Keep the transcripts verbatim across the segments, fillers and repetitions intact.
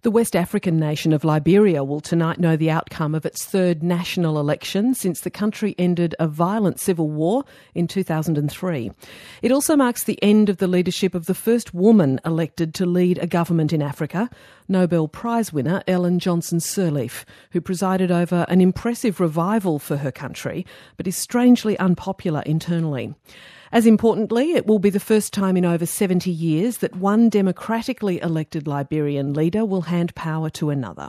The West African nation of Liberia will tonight know the outcome of its third national election since the country ended a violent civil war in two thousand three. It also marks the end of the leadership of the first woman elected to lead a government in Africa, Nobel Prize winner Ellen Johnson Sirleaf, who presided over an impressive revival for her country, but is strangely unpopular internally. As importantly, it will be the first time in over seventy years that one democratically elected Liberian leader will hand power to another.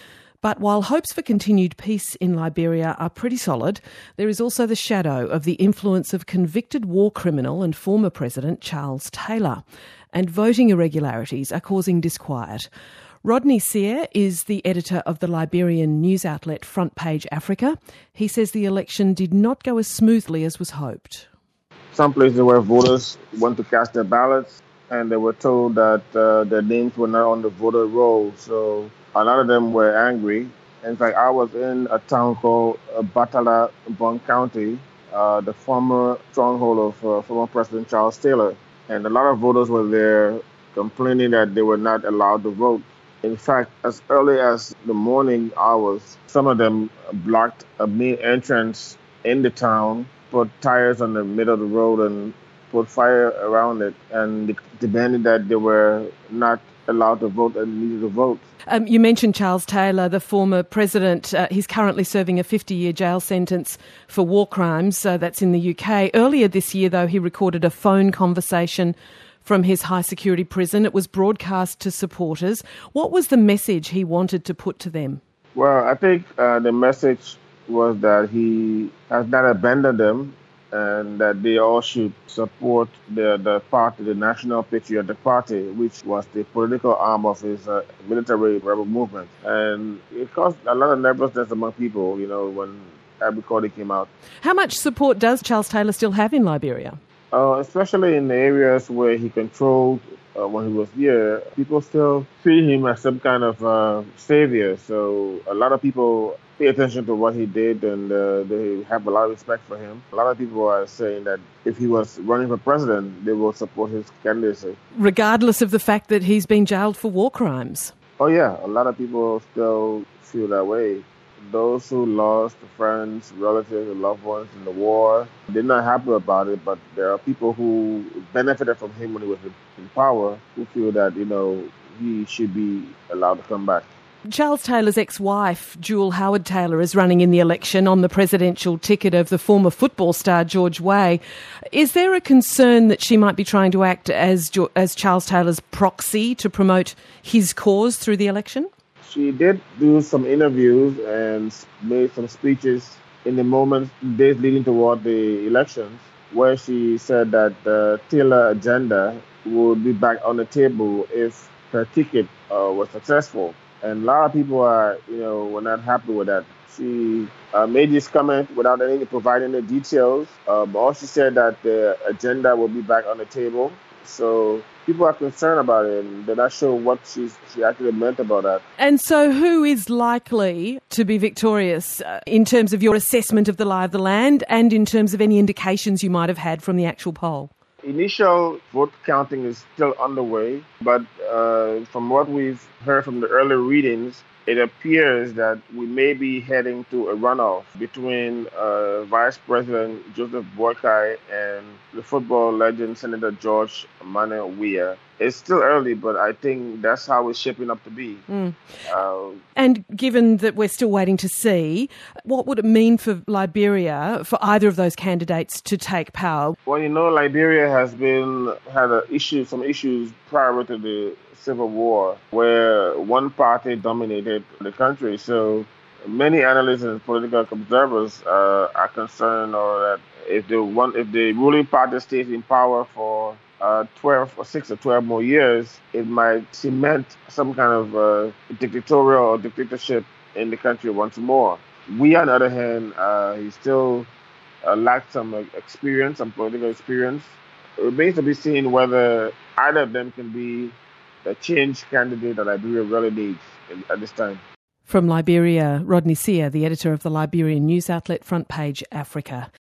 But while hopes for continued peace in Liberia are pretty solid, there is also the shadow of the influence of convicted war criminal and former President Charles Taylor, and voting irregularities are causing disquiet. Rodney Sear is the editor of the Liberian news outlet Front Page Africa. He says the election did not go as smoothly as was hoped. Some places where voters went to cast their ballots and they were told that uh, their names were not on the voter roll. So a lot of them were angry. In fact, I was in a town called uh, Batala, Bon County, uh, the former stronghold of uh, former President Charles Taylor. And a lot of voters were there complaining that they were not allowed to vote. In fact, as early as the morning hours, some of them blocked a main entrance in the town, put tires on the middle of the road and put fire around it, and demanded that they were not allowed to vote and needed to vote. Um, you mentioned Charles Taylor, the former president. Uh, he's currently serving a fifty-year jail sentence for war crimes. Uh, that's in the U K. Earlier this year, though, he recorded a phone conversation from his high-security prison. It was broadcast to supporters. What was the message he wanted to put to them? Well, I think uh, the message was that he has not abandoned them and that they all should support the, the party, the National Patriotic Party, which was the political arm of his uh, military rebel movement. And it caused a lot of nervousness among people, you know, when that recording came out. How much support does Charles Taylor still have in Liberia? Uh, especially in the areas where he controlled uh, when he was here, people still see him as some kind of uh, savior. So a lot of people pay attention to what he did, and uh, they have a lot of respect for him. A lot of people are saying that if he was running for president, they will support his candidacy. Regardless of the fact that he's been jailed for war crimes? Oh yeah, a lot of people still feel that way. Those who lost friends, relatives, and loved ones in the war, they're not happy about it, but there are people who benefited from him when he was in power who feel that, you know, he should be allowed to come back. Charles Taylor's ex-wife, Jewel Howard Taylor, is running in the election on the presidential ticket of the former football star George Weah. Is there a concern that she might be trying to act as as Charles Taylor's proxy to promote his cause through the election? She did do some interviews and made some speeches in the moments, days leading toward the elections, where she said that the Taylor agenda would be back on the table if her ticket uh, was successful. And a lot of people are, you know, were not happy with that. She uh, made this comment without any providing the details. Uh, but all she said that the agenda will be back on the table. So people are concerned about it, and they're not sure what she's, she actually meant about that. And so who is likely to be victorious uh, in terms of your assessment of the lie of the land and in terms of any indications you might have had from the actual poll? Initial vote counting is still underway, but uh, from what we've heard from the early readings, it appears that we may be heading to a runoff between uh, Vice President Joseph Boakai and the football legend Senator George Manneh Weah. It's still early, but I think that's how it's shaping up to be. Mm. Uh, and given that we're still waiting to see, what would it mean for Liberia, for either of those candidates to take power? Well, you know, Liberia has been had a issue, some issues prior to the Civil War, where one party dominated the country. So many analysts and political observers uh, are concerned, or that if the one, if the ruling party stays in power for uh, twelve or six or twelve more years, it might cement some kind of uh, dictatorial or dictatorship in the country once more. We, on the other hand, uh, he still uh, lacks some experience, some political experience. It remains to be seen whether either of them can be a change candidate that Liberia really needs at this time. From Liberia, Rodney Sear, the editor of the Liberian news outlet Front Page Africa.